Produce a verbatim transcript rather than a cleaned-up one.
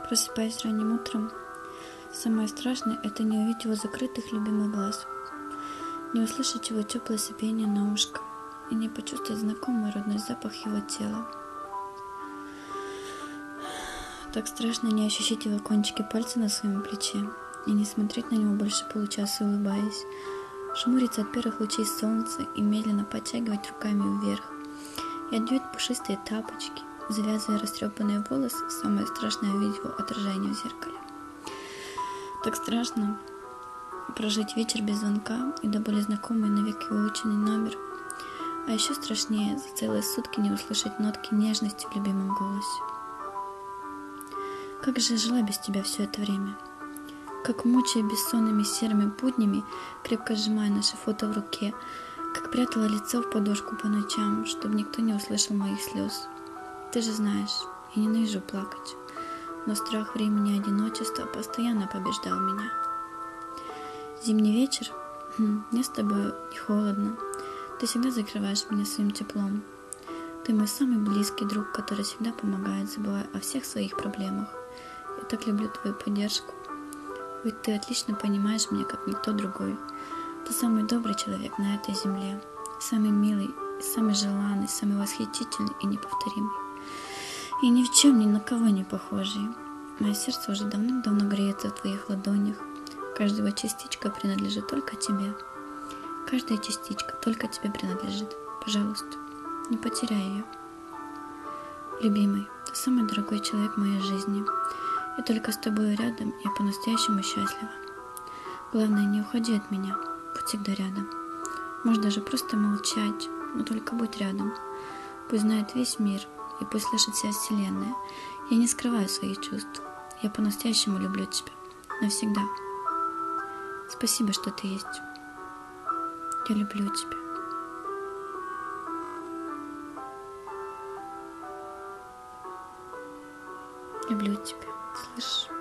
Просыпаясь ранним утром, самое страшное – это не увидеть его закрытых любимых глаз, не услышать его теплое сопение на ушко и не почувствовать знакомый родной запах его тела. Так страшно не ощущать его кончики пальца на своем плече и не смотреть на него больше получаса, улыбаясь, жмуриться от первых лучей солнца и медленно подтягивать руками вверх и одевать пушистые тапочки, завязывая растрепанные волосы. Самое страшное — увидеть его отражение в зеркале. Так страшно прожить вечер без звонка и до боли знакомый навеки выученный номер. А еще страшнее за целые сутки не услышать нотки нежности в любимом голосе. Как же я жила без тебя все это время? Как мучая бессонными серыми буднями, крепко сжимая наши фото в руке, как прятала лицо в подушку по ночам, чтобы никто не услышал моих слез. Ты же знаешь, я ненавижу плакать, но страх времени и одиночества постоянно побеждал меня. Зимний вечер, хм, мне с тобой не холодно, ты всегда закрываешь меня своим теплом. Ты мой самый близкий друг, который всегда помогает, забывая о всех своих проблемах. Я так люблю твою поддержку, ведь ты отлично понимаешь меня, как никто другой. Ты самый добрый человек на этой земле, самый милый, самый желанный, самый восхитительный и неповторимый. И ни в чем ни на кого не похожий. Мое сердце уже давным-давно греется в твоих ладонях. Каждая его частичка принадлежит только тебе. Каждая частичка только тебе принадлежит. Пожалуйста, не потеряй ее. Любимый, ты самый дорогой человек в моей жизни. И только с тобой рядом я по-настоящему счастлива. Главное, не уходи от меня. Будь всегда рядом. Можешь даже просто молчать, но только будь рядом. Пусть знает весь мир, и пусть слышит вся вселенная. Я не скрываю своих чувств. Я по-настоящему люблю тебя. Навсегда. Спасибо, что ты есть. Я люблю тебя. Люблю тебя. Слышишь?